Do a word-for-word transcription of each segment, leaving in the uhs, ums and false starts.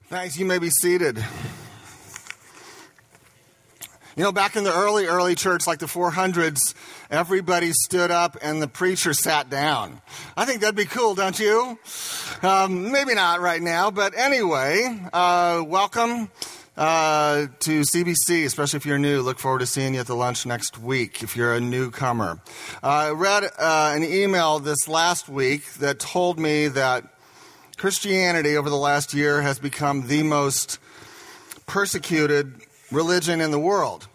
Thanks. You may be seated. You know, back in the early, early church, like the four hundreds, everybody stood up and the preacher sat down. I think that'd be cool, don't you? Um, maybe not right now, but anyway, uh, welcome uh, to C B C, especially if you're new. Look forward to seeing you at the lunch next week if you're a newcomer. Uh, I read uh, an email this last week that told me that Christianity over the last year has become the most persecuted religion in the world.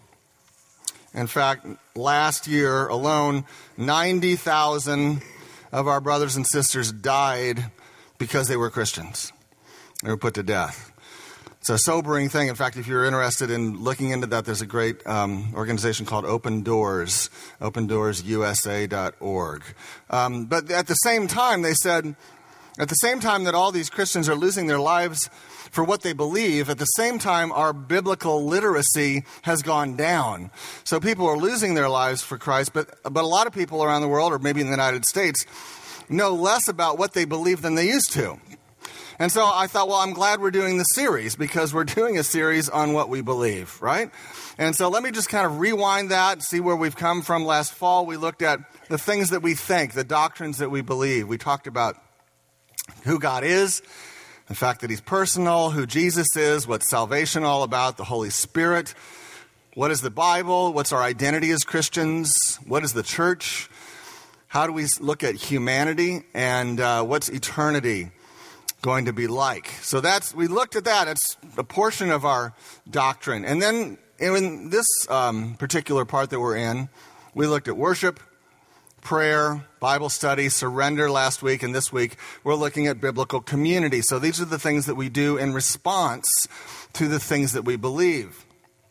In fact, last year alone, ninety thousand of our brothers and sisters died because they were Christians. They were put to death. It's a sobering thing. In fact, if you're interested in looking into that, there's a great um, organization called Open Doors, open doors u s a dot org. Um, but at the same time, they said, at the same time that all these Christians are losing their lives for what they believe, at the same time, our biblical literacy has gone down. So people are losing their lives for Christ, but, but a lot of people around the world, or maybe in the United States, know less about what they believe than they used to. And so I thought, well, I'm glad we're doing this series because we're doing a series on what we believe, right? And so let me just kind of rewind that, see where we've come from. Last fall, we looked at the things that we think, the doctrines that we believe. We talked about who God is, the fact that he's personal, who Jesus is, what's salvation all about, the Holy Spirit, what is the Bible, what's our identity as Christians, what is the church, how do we look at humanity, and uh, what's eternity going to be like. So that's, we looked at that. It's a portion of our doctrine. And then in this um, particular part that we're in, we looked at worship, prayer, Bible study, surrender last week, and this week we're looking at biblical community. So these are the things that we do in response to the things that we believe.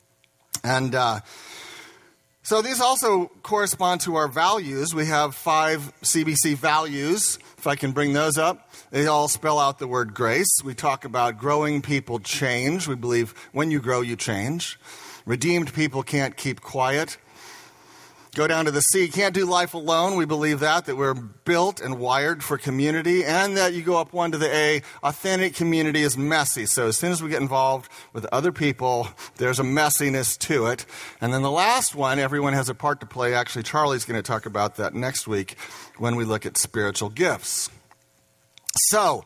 And uh, so these also correspond to our values. We have five C B C values, if I can bring those up. They all spell out the word grace. We talk about growing people change. We believe when you grow, you change. Redeemed people can't keep quiet. Go down to the sea. Can't do life alone. We believe that, that we're built and wired for community, and that you go up one to the A, authentic community is messy. So as soon as we get involved with other people, there's a messiness to it. And then the last one, everyone has a part to play. Actually, Charlie's going to talk about that next week when we look at spiritual gifts. So,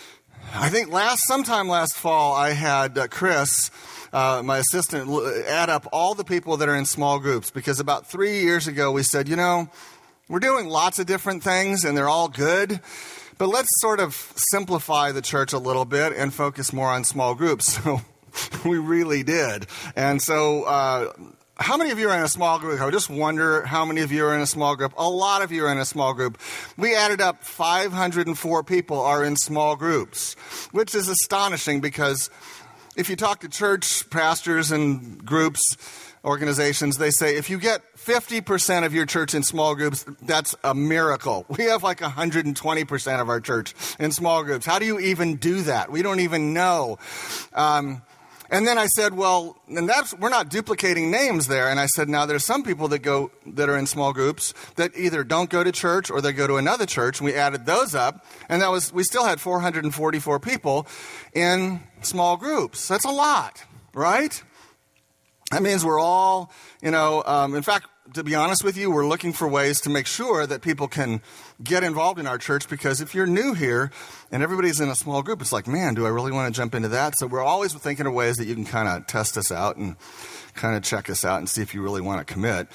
I think last, sometime last fall, I had uh, Chris, Uh, my assistant, add up all the people that are in small groups, because about three years ago we said, you know, we're doing lots of different things and they're all good, but let's sort of simplify the church a little bit and focus more on small groups. So we really did. And so uh, how many of you are in a small group? I just wonder how many of you are in a small group. A lot of you are in a small group. We added up five hundred four people are in small groups, which is astonishing because if you talk to church pastors and groups, organizations, they say if you get fifty percent of your church in small groups, that's a miracle. We have like one hundred twenty percent of our church in small groups. How do you even do that? We don't even know. Um, and then I said, well, and that's, we're not duplicating names there. And I said, now there's some people that go that are in small groups that either don't go to church or they go to another church. And we added those up, and that was we still had four hundred forty-four people in small groups. That's a lot, right? That means we're all, you know, um, in fact, to be honest with you, we're looking for ways to make sure that people can get involved in our church, because if you're new here and everybody's in a small group, it's like, man, do I really want to jump into that? So we're always thinking of ways that you can kind of test us out and kind of check us out and see if you really want to commit.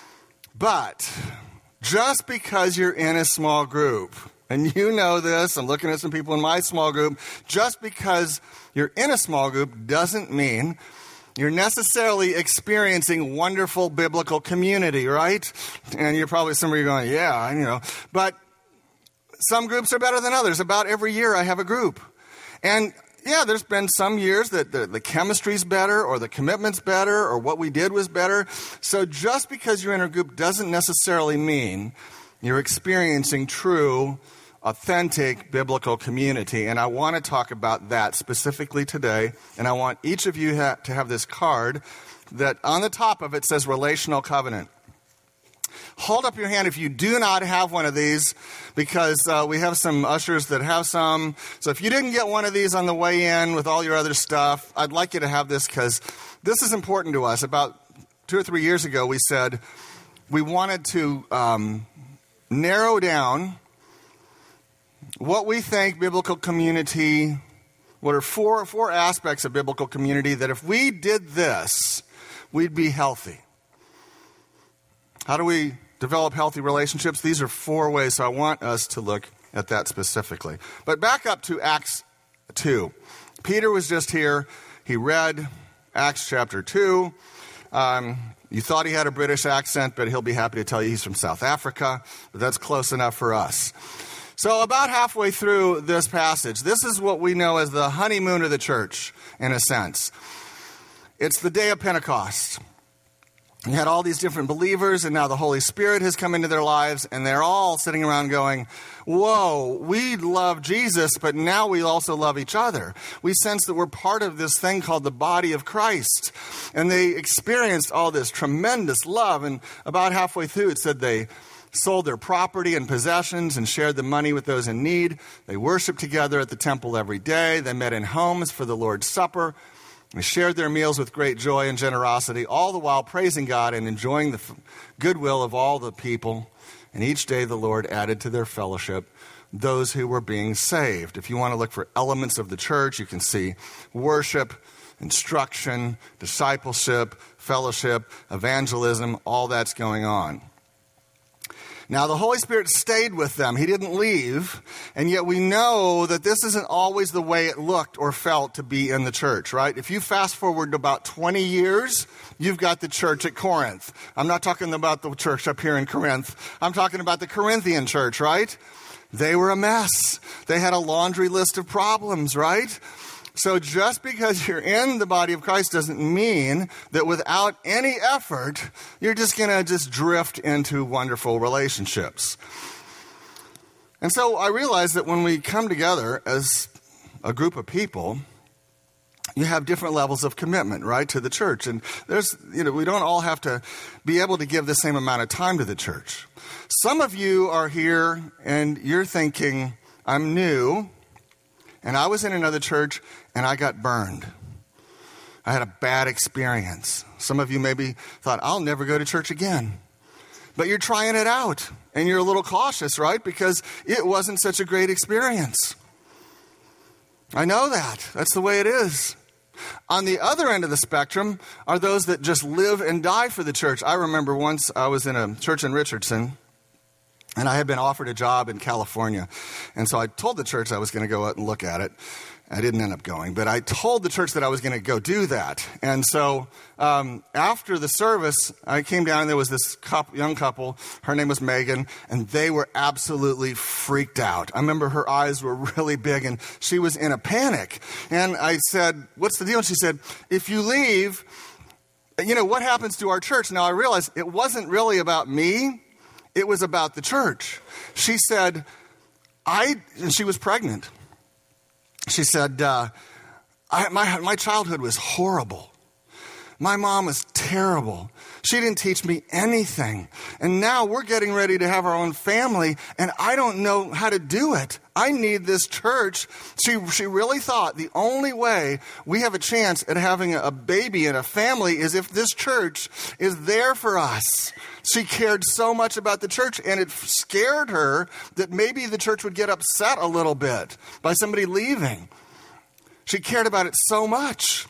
But just because you're in a small group, and you know this, I'm looking at some people in my small group, just because you're in a small group doesn't mean you're necessarily experiencing wonderful biblical community, right? And you're probably, some of you are going, yeah, you know. But some groups are better than others. About every year I have a group. And yeah, there's been some years that the, the chemistry's better or the commitment's better or what we did was better. So just because you're in a group doesn't necessarily mean you're experiencing true, authentic biblical community. And I want to talk about that specifically today. And I want each of you ha- to have this card that on the top of it says relational covenant. hold up your hand if you do not have one of these, because uh, we have some ushers that have some. So if you didn't get one of these on the way in with all your other stuff, I'd like you to have this, because this is important to us. About two or three years ago, we said we wanted to um, narrow down what we think biblical community, what are four, four aspects of biblical community that if we did this, we'd be healthy. How do we develop healthy relationships? These are four ways, so I want us to look at that specifically. But back up to Acts two. Peter was just here. He read Acts chapter two. Um, you thought he had a British accent, but he'll be happy to tell you he's from South Africa. But that's close enough for us. So about halfway through this passage, this is what we know as the honeymoon of the church, in a sense. It's the day of Pentecost. You had all these different believers, and now the Holy Spirit has come into their lives, and they're all sitting around going, whoa, we love Jesus, but now we also love each other. We sense that we're part of this thing called the body of Christ. And they experienced all this tremendous love, and about halfway through it said they sold their property and possessions and shared the money with those in need. They worshiped together at the temple every day. They met in homes for the Lord's Supper. They shared their meals with great joy and generosity, all the while praising God and enjoying the f- goodwill of all the people. And each day the Lord added to their fellowship those who were being saved. If you want to look for elements of the church, you can see worship, instruction, discipleship, fellowship, evangelism, all that's going on. Now, the Holy Spirit stayed with them. He didn't leave. And yet we know that this isn't always the way it looked or felt to be in the church, right? If you fast forward to about twenty years, you've got the church at Corinth. I'm not talking about the church up here in Corinth. I'm talking about the Corinthian church, right? They were a mess. They had a laundry list of problems, right? So just because you're in the body of Christ doesn't mean that without any effort, you're just going to just drift into wonderful relationships. And so I realize that when we come together as a group of people, you have different levels of commitment, right, to the church. And there's, you know, we don't all have to be able to give the same amount of time to the church. Some of you are here and you're thinking, I'm new. And I was in another church, and I got burned. I had a bad experience. Some of you maybe thought, I'll never go to church again. But you're trying it out, and you're a little cautious, right? Because it wasn't such a great experience. I know that. That's the way it is. On the other end of the spectrum are those that just live and die for the church. I remember once I was in a church in Richardson, and I had been offered a job in California. And so I told the church I was going to go out and look at it. I didn't end up going, but I told the church that I was going to go do that. And so um, after the service, I came down and there was this couple, young couple. Her name was Megan, and they were absolutely freaked out. I remember her eyes were really big, and she was in a panic. And I said, what's the deal? And she said, if you leave, you know, what happens to our church? Now I realized it wasn't really about me. It was about the church. She said, I, and she was pregnant. She said, uh, I, my, my childhood was horrible. My mom was terrible. She didn't teach me anything. And now we're getting ready to have our own family, and I don't know how to do it. I need this church. She, she really thought the only way we have a chance at having a baby and a family is if this church is there for us. She cared so much about the church, and it scared her that maybe the church would get upset a little bit by somebody leaving. She cared about it so much.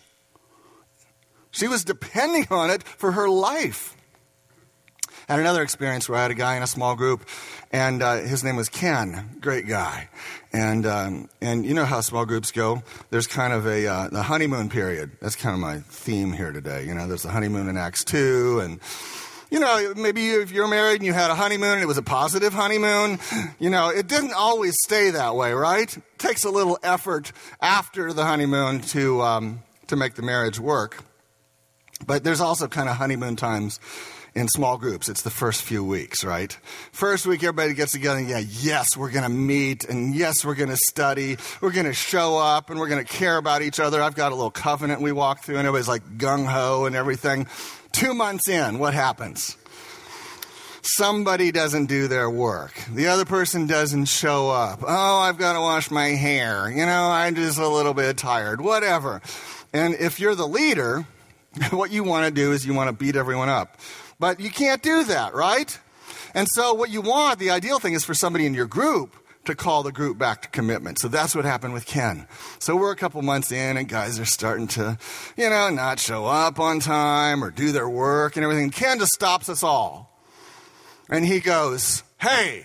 She was depending on it for her life. I had another experience where I had a guy in a small group, and uh, his name was Ken. Great guy. And um, and you know how small groups go. There's kind of a uh, the honeymoon period. That's kind of my theme here today. You know, there's the honeymoon in Acts two, and you know, maybe if you're married and you had a honeymoon and it was a positive honeymoon, you know, it didn't always stay that way, right? It takes a little effort after the honeymoon to um, to make the marriage work. But there's also kind of honeymoon times in small groups. It's the first few weeks, right? First week, everybody gets together and, yeah, yes, we're going to meet, and yes, we're going to study. We're going to show up, and we're going to care about each other. I've got a little covenant we walk through, and everybody's like gung-ho and everything. Two months in, what happens? somebody doesn't do their work. The other person doesn't show up. Oh, I've got to wash my hair. You know, I'm just a little bit tired, whatever. And if you're the leader, what you want to do is you want to beat everyone up. But you can't do that, right? And so what you want, the ideal thing is for somebody in your group to call the group back to commitment. So that's what happened with Ken. So we're a couple months in and guys are starting to, you know, not show up on time or do their work and everything. Ken just stops us all. And he goes, hey,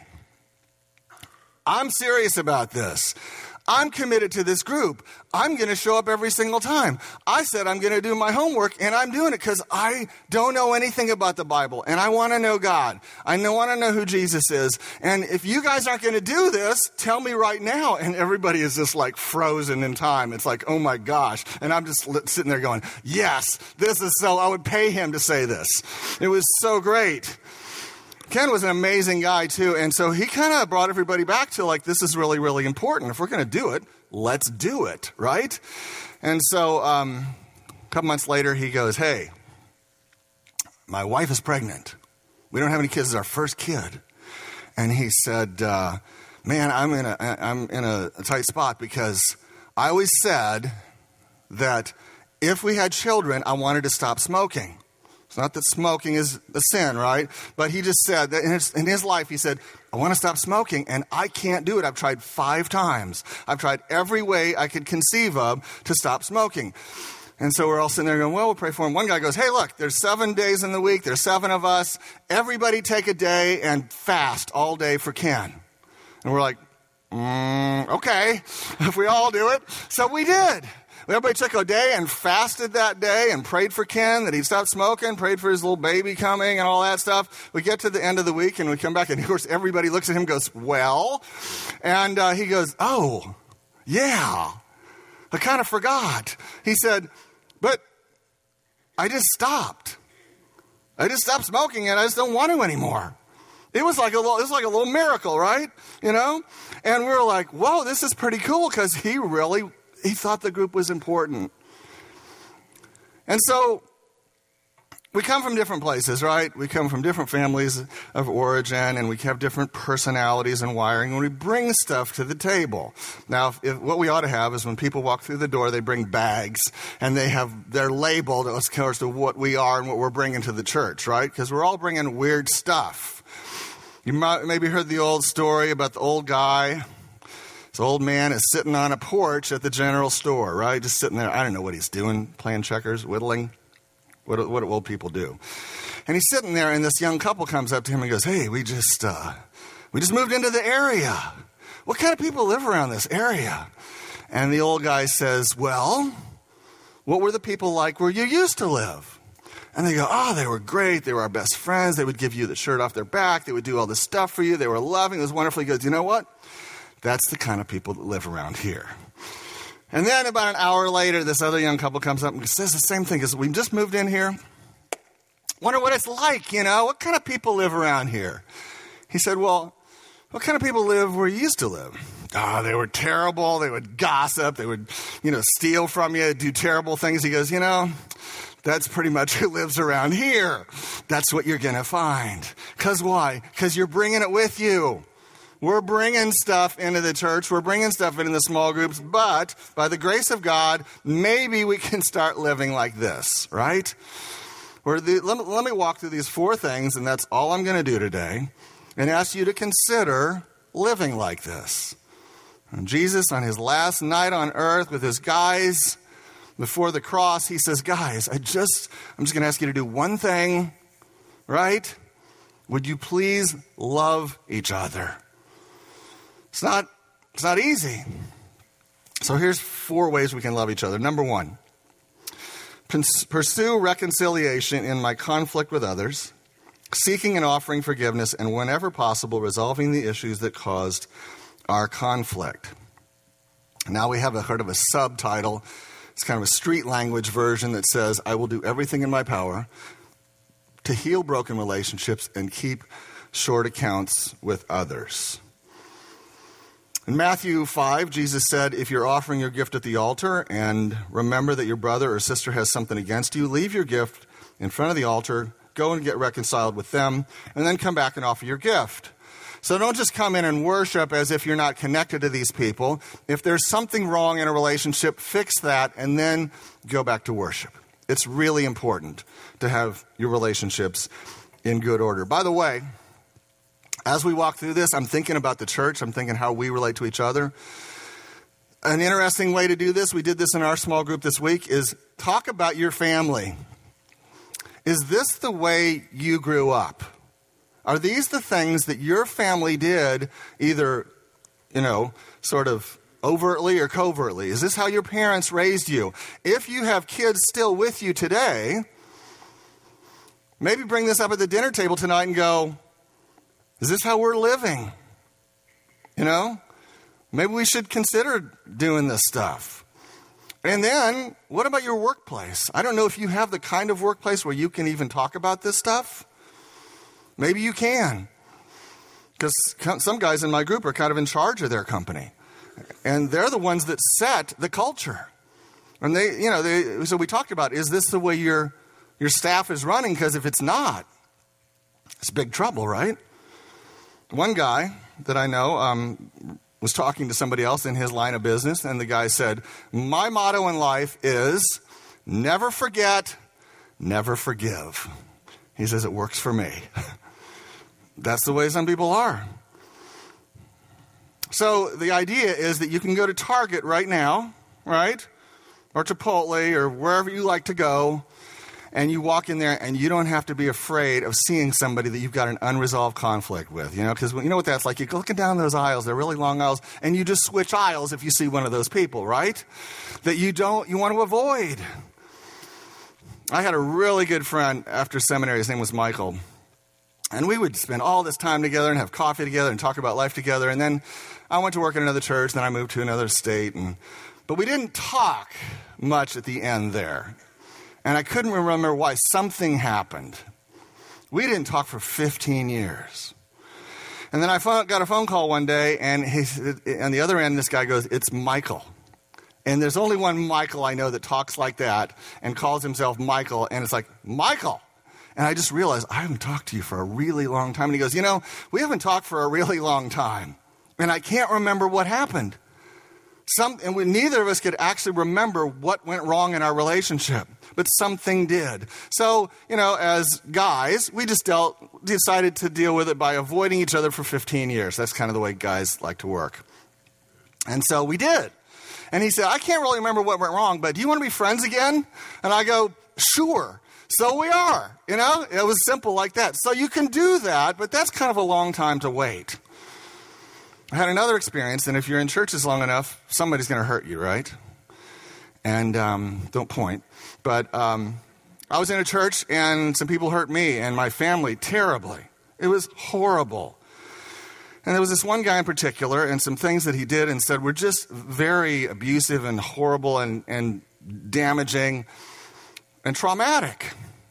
I'm serious about this. I'm committed to this group. I'm going to show up every single time. I said I'm going to do my homework, and I'm doing it because I don't know anything about the Bible, and I want to know God. I want to know who Jesus is. And if you guys aren't going to do this, tell me right now. And everybody is just like frozen in time. It's like, oh my gosh. And I'm just sitting there going, yes, this is so, I would pay him to say this. It was so great. Ken was an amazing guy, too, and so he kind of brought everybody back to, like, this is really, really important. If we're going to do it, let's do it, right? And so um, a couple months later, he goes, hey, my wife is pregnant. We don't have any kids. It's our first kid. And he said, uh, man, I'm in a, I'm in a, a tight spot because I always said that if we had children, I wanted to stop smoking. It's not that smoking is a sin, right? But he just said that in his, in his life, he said, I want to stop smoking, and I can't do it. I've tried five times. I've tried every way I could conceive of to stop smoking. And so we're all sitting there going, well, we'll pray for him. One guy goes, hey, look, there's seven days in the week. There's seven of us. Everybody take a day and fast all day for Ken. And we're like, mm, okay, if we all do it. So we did. Everybody took a day and fasted that day and prayed for Ken that he'd stop smoking, prayed for his little baby coming and all that stuff. We get to the end of the week and we come back and, of course, everybody looks at him and goes, well, and uh, he goes, oh, yeah, I kind of forgot. He said, but I just stopped. I just stopped smoking and I just don't want to anymore. It was like a little, it was like a little miracle, right? You know? And we were like, whoa, this is pretty cool because he really He thought the group was important. And so we come from different places, right? We come from different families of origin, and we have different personalities and wiring, and we bring stuff to the table. Now, if, if, what we ought to have is when people walk through the door, they bring bags, and they have they're labeled as to what we are and what we're bringing to the church, right? Because we're all bringing weird stuff. You might, maybe heard the old story about the old guy. This old man is sitting on a porch at the general store, right? Just sitting there. I don't know what he's doing, playing checkers, whittling, what, what old people do. And he's sitting there, and this young couple comes up to him and goes, hey, we just uh, we just moved into the area. What kind of people live around this area? And the old guy says, well, what were the people like where you used to live? And they go, oh, they were great. They were our best friends. They would give you the shirt off their back. They would do all this stuff for you. They were loving. It was wonderful. He goes, you know what? That's the kind of people that live around here. And then about an hour later, this other young couple comes up and says the same thing. Because we just moved in here. Wonder what it's like, you know? What kind of people live around here? He said, well, what kind of people live where you used to live? Oh, they were terrible. They would gossip. They would, you know, steal from you, do terrible things. He goes, you know, that's pretty much who lives around here. That's what you're going to find. Because why? Because you're bringing it with you. We're bringing stuff into the church. We're bringing stuff into the small groups. But by the grace of God, maybe we can start living like this, right? Or the, let, me, let me walk through these four things, and that's all I'm going to do today, and ask you to consider living like this. And Jesus, on his last night on earth with his guys before the cross, he says, guys, I just, I'm just going to ask you to do one thing, right? Would you please love each other? It's not, it's not easy. So here's four ways we can love each other. Number one, pursue reconciliation in my conflict with others, seeking and offering forgiveness, and whenever possible, resolving the issues that caused our conflict. Now we have a heard of a subtitle. It's kind of a street language version that says, I will do everything in my power to heal broken relationships and keep short accounts with others. In Matthew five, Jesus said, if you're offering your gift at the altar and remember that your brother or sister has something against you, leave your gift in front of the altar, go and get reconciled with them, and then come back and offer your gift. So don't just come in and worship as if you're not connected to these people. If there's something wrong in a relationship, fix that, and then go back to worship. It's really important to have your relationships in good order. By the way, as we walk through this, I'm thinking about the church. I'm thinking how we relate to each other. An interesting way to do this, we did this in our small group this week, is talk about your family. Is this the way you grew up? Are these the things that your family did, either, you know, sort of overtly or covertly? Is this how your parents raised you? If you have kids still with you today, maybe bring this up at the dinner table tonight and go, is this how we're living? You know, maybe we should consider doing this stuff. And then, what about your workplace? I don't know if you have the kind of workplace where you can even talk about this stuff. Maybe you can. Because some guys in my group are kind of in charge of their company. And they're the ones that set the culture. And they, you know, they, so we talked about, is this the way your, your staff is running? Because if it's not, it's big trouble, right? One guy that I know um, was talking to somebody else in his line of business, and the guy said, my motto in life is never forget, never forgive. He says it works for me. That's the way some people are. So the idea is that you can go to Target right now, right? Or Chipotle or wherever you like to go, and you walk in there and you don't have to be afraid of seeing somebody that you've got an unresolved conflict with, you know, because you know what that's like. You're looking down those aisles, they're really long aisles, and you just switch aisles if you see one of those people, right? That you don't, you want to avoid. I had a really good friend after seminary, his name was Michael, and we would spend all this time together and have coffee together and talk about life together, and then I went to work in another church, then I moved to another state, and but we didn't talk much at the end there. And I couldn't remember why. Something happened. We didn't talk for fifteen years. And then I got a phone call one day, and he, on the other end, this guy goes, it's Michael. And there's only one Michael I know that talks like that and calls himself Michael. And it's like, Michael. And I just realized, I haven't talked to you for a really long time. And he goes, you know, we haven't talked for a really long time. And I can't remember what happened. Some, and we, neither of us could actually remember what went wrong in our relationship, but something did. So, you know, as guys, we just dealt, decided to deal with it by avoiding each other for fifteen years. That's kind of the way guys like to work. And so we did. And he said, I can't really remember what went wrong, but do you want to be friends again? And I go, sure. So we are. You know, it was simple like that. So you can do that, but that's kind of a long time to wait. I had another experience, and if you're in churches long enough, somebody's going to hurt you, right? And um, don't point. But um, I was in a church, and some people hurt me and my family terribly. It was horrible. And there was this one guy in particular, and some things that he did and said were just very abusive and horrible and, and damaging and traumatic.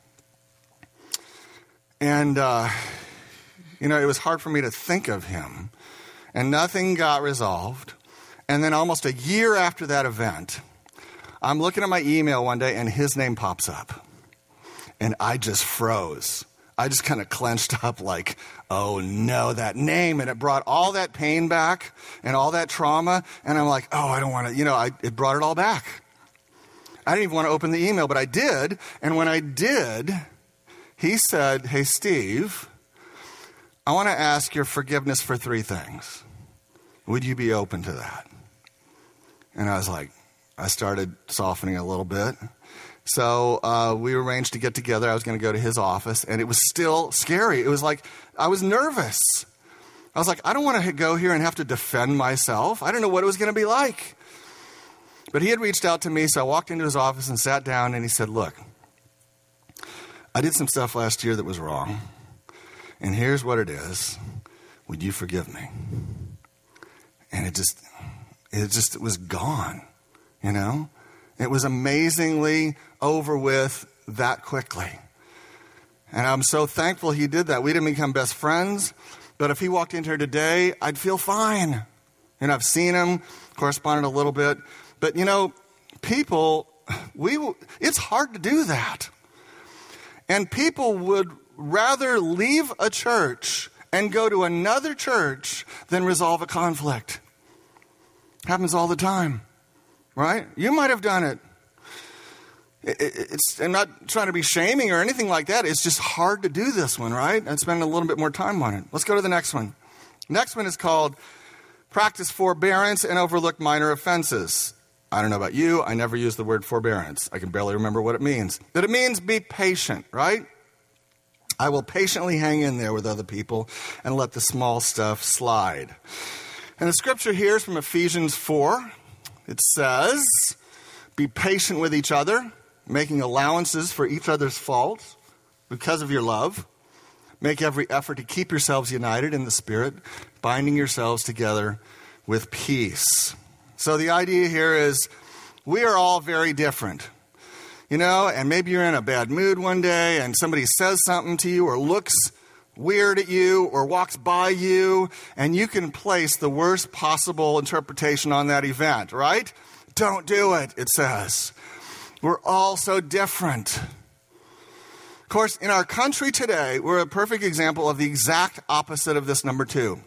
And, uh, you know, it was hard for me to think of him. And nothing got resolved. And then almost a year after that event, I'm looking at my email one day and his name pops up. And I just froze. I just kind of clenched up like, oh no, that name. And it brought all that pain back and all that trauma. And I'm like, oh, I don't want to, you know, I, it brought it all back. I didn't even want to open the email, but I did. And when I did, he said, hey, Steve, I want to ask your forgiveness for three things. Would you be open to that? And I was like, I started softening a little bit. So uh, we arranged to get together. I was going to go to his office, and it was still scary. It was like, I was nervous. I was like, I don't want to go here and have to defend myself. I don't know what it was going to be like. But he had reached out to me, so I walked into his office and sat down, and he said, look, I did some stuff last year that was wrong, and here's what it is. Would you forgive me? And it just, it just it was gone, you know? It was amazingly over with that quickly. And I'm so thankful he did that. We didn't become best friends, but if he walked in here today, I'd feel fine. And I've seen him, corresponded a little bit. But, you know, people, we it's hard to do that. And people would rather leave a church and go to another church than resolve a conflict. Happens all the time, right? You might have done it. It's, I'm not trying to be shaming or anything like that. It's just hard to do this one, right? And spend a little bit more time on it. Let's go to the next one. Next one is called practice forbearance and overlook minor offenses. I don't know about you. I never use the word forbearance. I can barely remember what it means. But it means be patient, right? I will patiently hang in there with other people and let the small stuff slide. And the scripture here is from Ephesians four. It says, be patient with each other, making allowances for each other's faults because of your love. Make every effort to keep yourselves united in the Spirit, binding yourselves together with peace. So the idea here is we are all very different. You know, and maybe you're in a bad mood one day and somebody says something to you or looks weird at you or walks by you, and you can place the worst possible interpretation on that event, right? Don't do it, it says. We're all so different. Of course, in our country today, we're a perfect example of the exact opposite of this number two.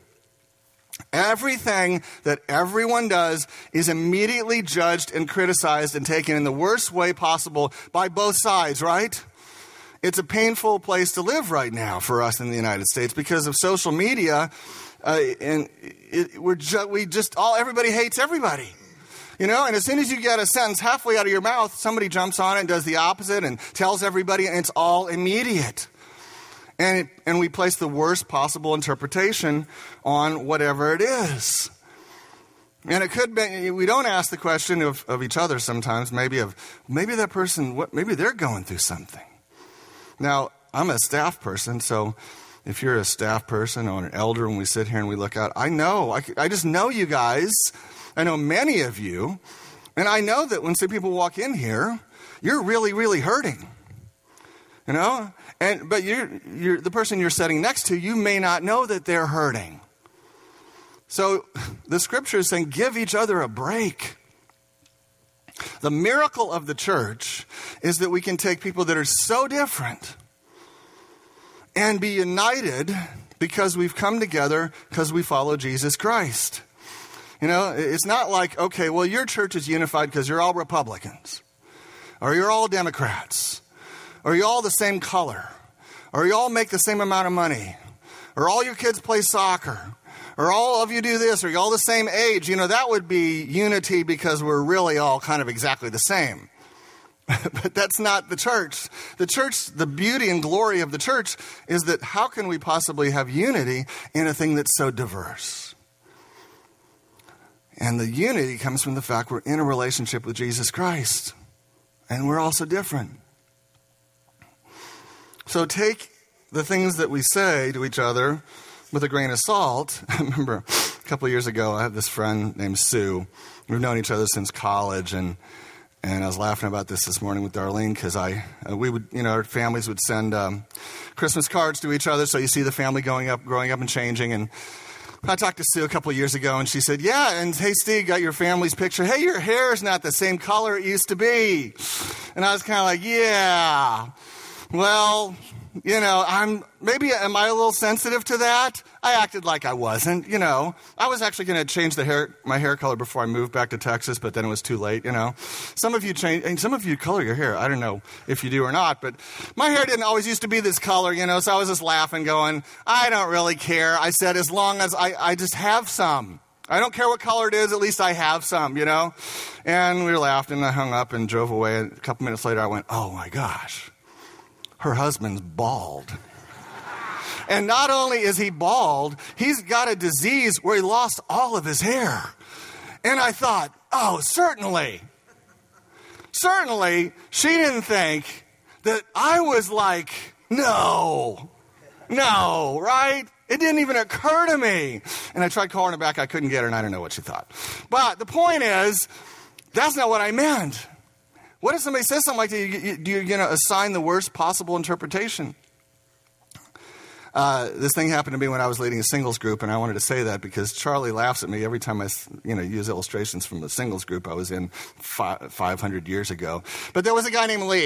Everything that everyone does is immediately judged and criticized and taken in the worst way possible by both sides, right? It's a painful place to live right now for us in the United States because of social media, uh, and it, we're ju- we just all everybody hates everybody. You know, and as soon as you get a sentence halfway out of your mouth, somebody jumps on it and does the opposite and tells everybody, and it's all immediate. And it, and we place the worst possible interpretation on whatever it is. And it could be, we don't ask the question of, of each other sometimes, maybe of, maybe that person, what, maybe they're going through something. Now, I'm a staff person, so if you're a staff person or an elder and we sit here and we look out, I know, I, I just know you guys. I know many of you, and I know that when some people walk in here, you're really, really hurting, you know. And but you're, you're the person you're sitting next to. You may not know that they're hurting. So the scripture is saying, give each other a break. The miracle of the church is that we can take people that are so different and be united because we've come together because we follow Jesus Christ. You know, it's not like, okay, well, your church is unified because you're all Republicans, or you're all Democrats, or you're all the same color, or you all make the same amount of money, or all your kids play soccer, or all of you do this, or you're all the same age. You know, that would be unity because we're really all kind of exactly the same. But that's not the church. The church, the beauty and glory of the church is that how can we possibly have unity in a thing that's so diverse? And the unity comes from the fact we're in a relationship with Jesus Christ. And we're also different. So take the things that we say to each other with a grain of salt. I remember a couple of years ago, I have this friend named Sue. We've known each other since college. And and I was laughing about this this morning with Darlene because I, uh, we would, you know, our families would send um, Christmas cards to each other. So you see the family going up, growing up and changing. And I talked to Sue a couple of years ago, and she said, yeah, and hey, Steve, got your family's picture. Hey, your hair is not the same color it used to be. And I was kind of like, yeah, well, you know, I'm maybe, am I a little sensitive to that? I acted like I wasn't, you know. I was actually going to change the hair, my hair color before I moved back to Texas, but then it was too late, you know. Some of you change, and some of you color your hair. I don't know if you do or not, but my hair didn't always used to be this color, you know, so I was just laughing going, I don't really care. I said, as long as I, I just have some. I don't care what color it is, at least I have some, you know. And we laughed, and I hung up and drove away. And a couple minutes later, I went, oh, my gosh, her husband's bald. And not only is he bald, he's got a disease where he lost all of his hair. And I thought, oh, certainly, certainly she didn't think that I was like, no, no, right? It didn't even occur to me. And I tried calling her back. I couldn't get her, and I don't know what she thought. But the point is, that's not what I meant. What if somebody says something like that? You, you, do you, you know, assign the worst possible interpretation? Uh, this thing happened to me when I was leading a singles group, and I wanted to say that because Charlie laughs at me every time I, you know, use illustrations from the singles group I was in five hundred years ago. But there was a guy named Lee,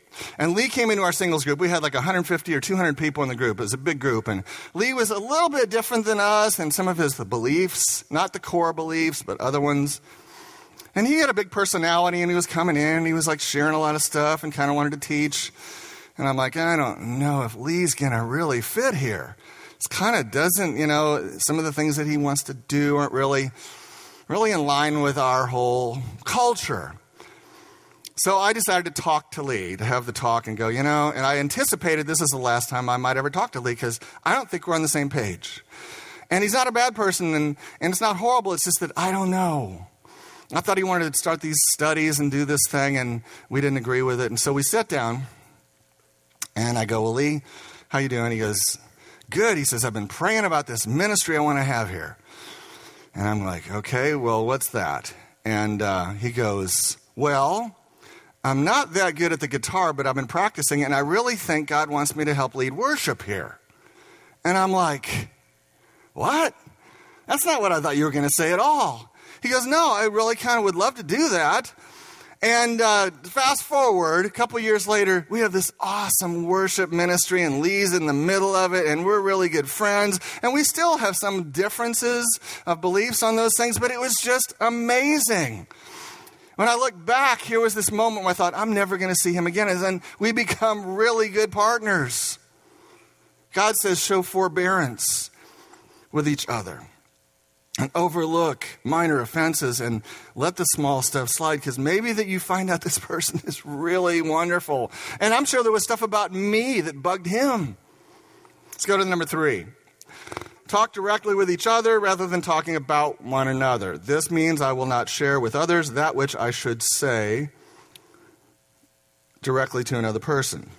And Lee came into our singles group. We had like one hundred fifty or two hundred people in the group. It was a big group. And Lee was a little bit different than us in some of his beliefs, not the core beliefs, but other ones. And he had a big personality, and he was coming in, and he was like sharing a lot of stuff and kind of wanted to teach. And I'm like, I don't know if Lee's going to really fit here. It kind of doesn't, you know, some of the things that he wants to do aren't really, really in line with our whole culture. So I decided to talk to Lee, to have the talk and go, you know, and I anticipated this is the last time I might ever talk to Lee because I don't think we're on the same page. And he's not a bad person, and, and it's not horrible. It's just that I don't know. I thought he wanted to start these studies and do this thing, and we didn't agree with it. And so we sat down, and I go, well, Lee, how you doing? He goes, good. He says, I've been praying about this ministry I want to have here. And I'm like, okay, well, what's that? And uh, he goes, well, I'm not that good at the guitar, but I've been practicing, and I really think God wants me to help lead worship here. And I'm like, what? That's not what I thought you were going to say at all. He goes, no, I really kind of would love to do that. And uh, fast forward, a couple years later, we have this awesome worship ministry, and Lee's in the middle of it, and we're really good friends. And we still have some differences of beliefs on those things, but it was just amazing. When I look back, here was this moment where I thought, I'm never going to see him again. And then we become really good partners. God says, show forbearance with each other. And overlook minor offenses and let the small stuff slide, because maybe that you find out this person is really wonderful. And I'm sure there was stuff about me that bugged him. Let's go to number three. Talk directly with each other rather than talking about one another. This means I will not share with others that which I should say directly to another person.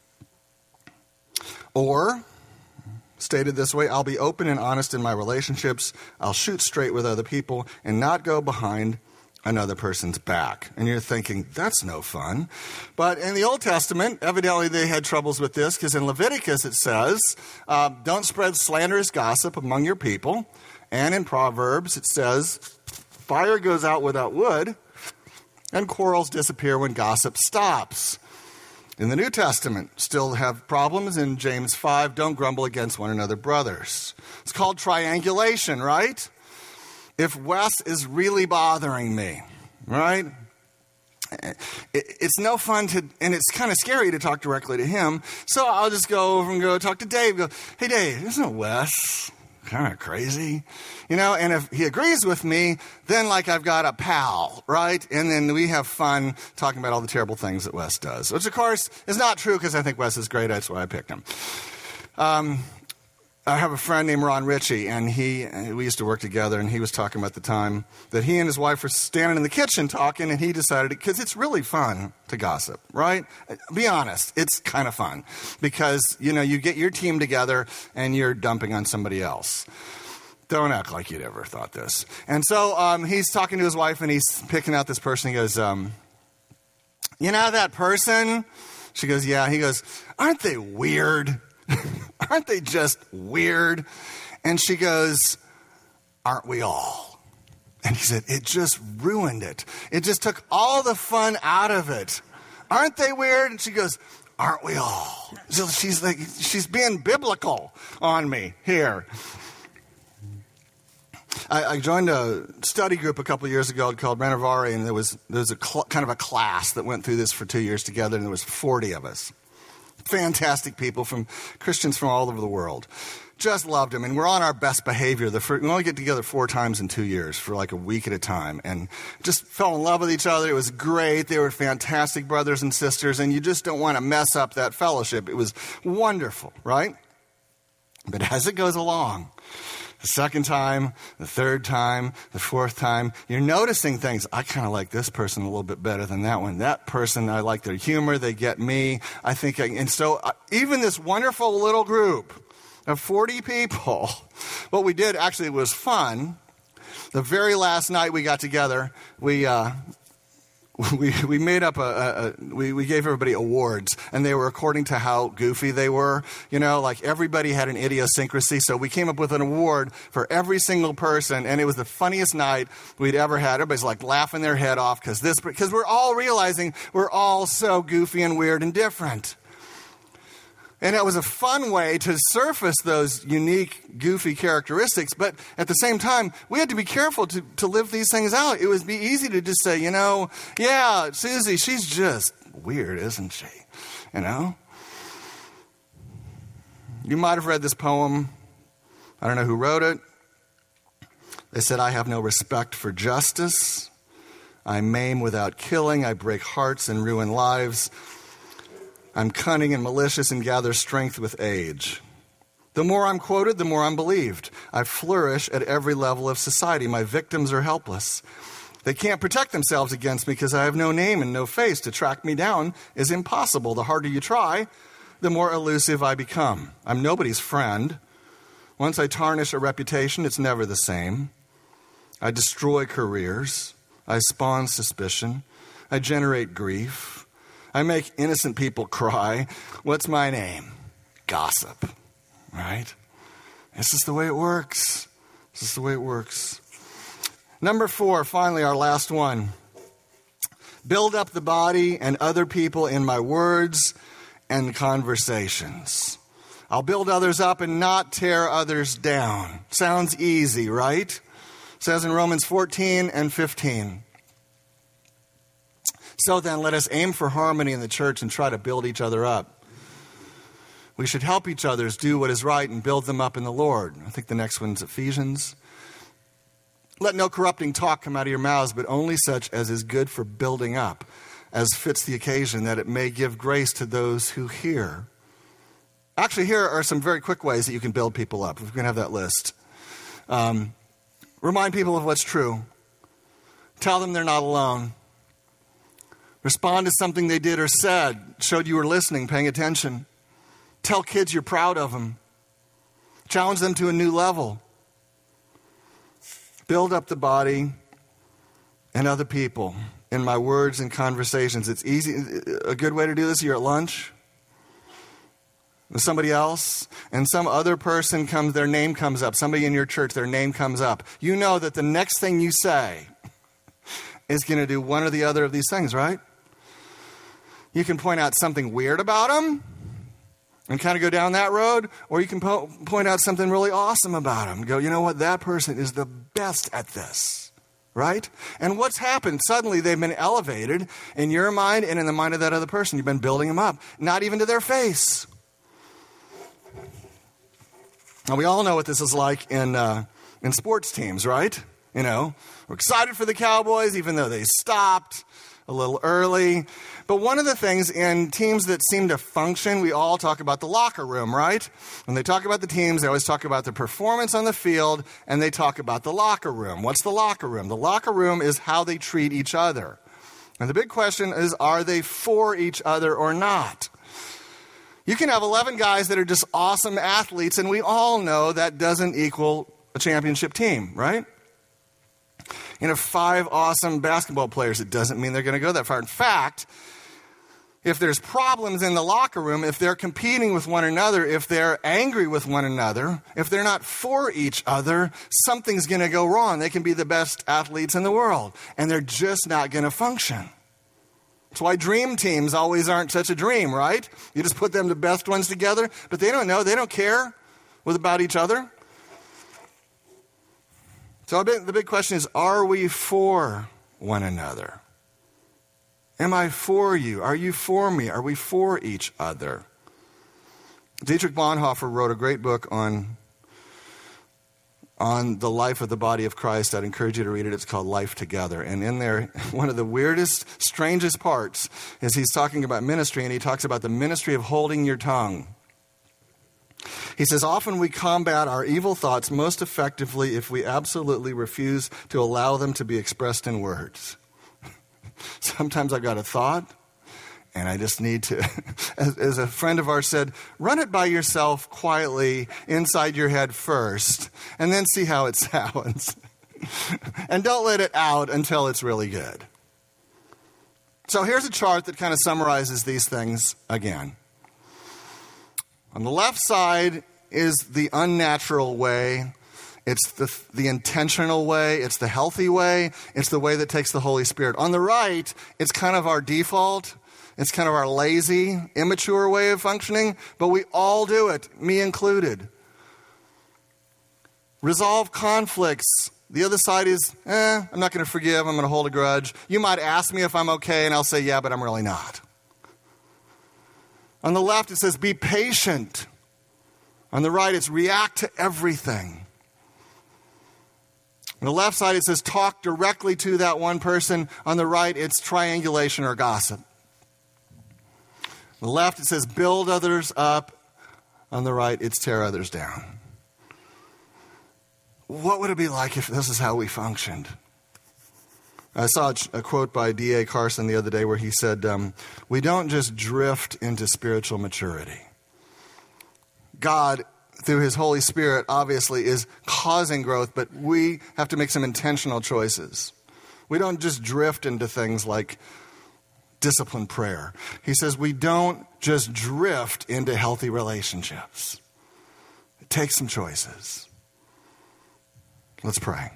Or, stated this way, I'll be open and honest in my relationships. I'll shoot straight with other people and not go behind another person's back. And you're thinking, that's no fun. But in the Old Testament, evidently they had troubles with this, because in Leviticus it says, uh, don't spread slanderous gossip among your people. And in Proverbs it says, fire goes out without wood, and quarrels disappear when gossip stops. In the New Testament, still have problems. In James five, don't grumble against one another, brothers. It's called triangulation, right? If Wes is really bothering me, right? It's no fun to, and it's kind of scary to talk directly to him. So I'll just go over and go talk to Dave. Go, hey, Dave, isn't Wes kind of crazy? You know, and if he agrees with me, then like I've got a pal, right? And then we have fun talking about all the terrible things that Wes does, which of course is not true, because I think Wes is great. That's why I picked him. Um, I have a friend named Ron Ritchie, and he we used to work together, and he was talking about the time that he and his wife were standing in the kitchen talking, and he decided, because it's really fun to gossip, right? Be honest, it's kind of fun, because, you know, you get your team together, and you're dumping on somebody else. Don't act like you'd ever thought this. And so um, he's talking to his wife, and he's picking out this person. He goes, um, you know that person? She goes, yeah. He goes, aren't they weird? Aren't they just weird? And she goes, aren't we all? And he said, it just ruined it. It just took all the fun out of it. Aren't they weird? And she goes, aren't we all? So she's like, she's being biblical on me here. I, I joined a study group a couple of years ago called Renovare, and there was there was a cl- kind of a class that went through this for two years together, and there was forty of us. Fantastic people, from Christians from all over the world. Just loved them, and we're on our best behavior. The first, we only get together four times in two years for like a week at a time, and just fell in love with each other. It was great. They were fantastic brothers and sisters, and you just don't want to mess up that fellowship. It was wonderful, right? But as it goes along, the second time, the third time, the fourth time, you're noticing things. I kind of like this person a little bit better than that one. That person, I like their humor. They get me. I think, I, and so uh, even this wonderful little group of forty people, what we did actually was fun. The very last night we got together, we uh, we we made up a, a, a we, we gave everybody awards, and they were according to how goofy they were. You know, like everybody had an idiosyncrasy, so we came up with an award for every single person, and it was the funniest night we'd ever had. Everybody's like laughing their head off because this because we're all realizing we're all so goofy and weird and different. And it was a fun way to surface those unique, goofy characteristics. But at the same time, we had to be careful to, to live these things out. It would be easy to just say, you know, yeah, Susie, she's just weird, isn't she? You know? You might have read this poem. I don't know who wrote it. They said, I have no respect for justice. I maim without killing. I break hearts and ruin lives. I'm cunning and malicious and gather strength with age. The more I'm quoted, the more I'm believed. I flourish at every level of society. My victims are helpless. They can't protect themselves against me because I have no name and no face. To track me down is impossible. The harder you try, the more elusive I become. I'm nobody's friend. Once I tarnish a reputation, it's never the same. I destroy careers. I spawn suspicion. I generate grief. I make innocent people cry. What's my name? Gossip, right? This is the way it works. This is the way it works. Number four, finally, our last one. Build up the body and other people in my words and conversations. I'll build others up and not tear others down. Sounds easy, right? It says in Romans fourteen and fifteen. So then, let us aim for harmony in the church and try to build each other up. We should help each other do what is right and build them up in the Lord. I think the next one's Ephesians. Let no corrupting talk come out of your mouths, but only such as is good for building up, as fits the occasion, that it may give grace to those who hear. Actually, here are some very quick ways that you can build people up. If we can have that list. Um, remind people of what's true. Tell them they're not alone. Respond to something they did or said, showed you were listening, paying attention. Tell kids you're proud of them. Challenge them to a new level. Build up the body and other people in my words and conversations. It's easy. A good way to do this, you're at lunch with somebody else, and some other person comes, their name comes up. Somebody in your church, their name comes up. You know that the next thing you say is going to do one or the other of these things, right? You can point out something weird about them and kind of go down that road, or you can po- point out something really awesome about them. Go, you know what? That person is the best at this, right? And what's happened? Suddenly they've been elevated in your mind and in the mind of that other person. You've been building them up, not even to their face. Now, we all know what this is like in uh, in sports teams, right? You know, we're excited for the Cowboys, even though they stopped a little early. But one of the things in teams that seem to function, we all talk about the locker room, right? When they talk about the teams, they always talk about the performance on the field, and they talk about the locker room. What's the locker room? The locker room is how they treat each other. And the big question is, are they for each other or not? You can have eleven guys that are just awesome athletes, and we all know that doesn't equal a championship team, right? You know, five awesome basketball players, it doesn't mean they're going to go that far. In fact, if there's problems in the locker room, if they're competing with one another, if they're angry with one another, if they're not for each other, something's going to go wrong. They can be the best athletes in the world, and they're just not going to function. That's why dream teams always aren't such a dream, right? You just put them the best ones together, but they don't know, they don't care about each other. So the big question is, are we for one another? Am I for you? Are you for me? Are we for each other? Dietrich Bonhoeffer wrote a great book on, on the life of the body of Christ. I'd encourage you to read it. It's called Life Together. And in there, one of the weirdest, strangest parts is he's talking about ministry, and he talks about the ministry of holding your tongue. He says, often we combat our evil thoughts most effectively if we absolutely refuse to allow them to be expressed in words. Sometimes I've got a thought, and I just need to, as, as a friend of ours said, run it by yourself quietly inside your head first, and then see how it sounds. And don't let it out until it's really good. So here's a chart that kind of summarizes these things again. On the left side is the unnatural way. It's the, the intentional way. It's the healthy way. It's the way that takes the Holy Spirit. On the right, it's kind of our default. It's kind of our lazy, immature way of functioning, but we all do it, me included. Resolve conflicts. The other side is, eh, I'm not going to forgive. I'm going to hold a grudge. You might ask me if I'm okay, and I'll say, yeah, but I'm really not. On the left, it says, be patient. On the right, it's react to everything. On the left side, it says, talk directly to that one person. On the right, it's triangulation or gossip. On the left, it says, build others up. On the right, it's tear others down. What would it be like if this is how we functioned? I saw a quote by D A Carson the other day where he said, um, we don't just drift into spiritual maturity. God, through his Holy Spirit, obviously is causing growth, but we have to make some intentional choices. We don't just drift into things like disciplined prayer. He says we don't just drift into healthy relationships. It takes some choices. Let's pray.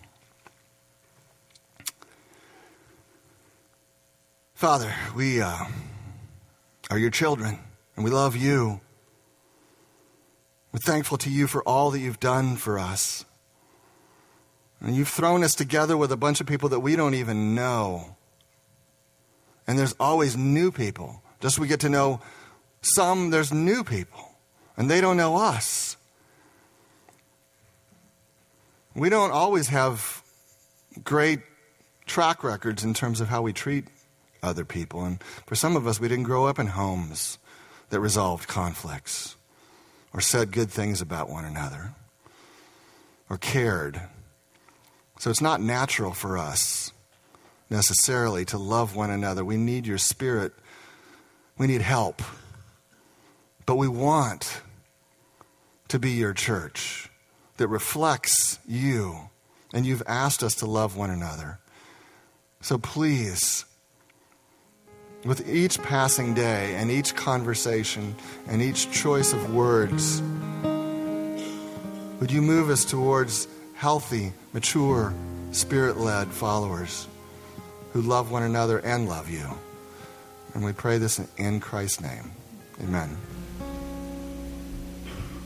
Father, we uh, are your children, and we love you. We're thankful to you for all that you've done for us. And you've thrown us together with a bunch of people that we don't even know. And there's always new people. Just as we get to know some, there's new people, and they don't know us. We don't always have great track records in terms of how we treat other people. And for some of us, we didn't grow up in homes that resolved conflicts or said good things about one another or cared. So it's not natural for us necessarily to love one another. We need your Spirit. We need help. But we want to be your church that reflects you, and you've asked us to love one another. So please, with each passing day and each conversation and each choice of words, would you move us towards healthy, mature, Spirit-led followers who love one another and love you? And we pray this in Christ's name. Amen.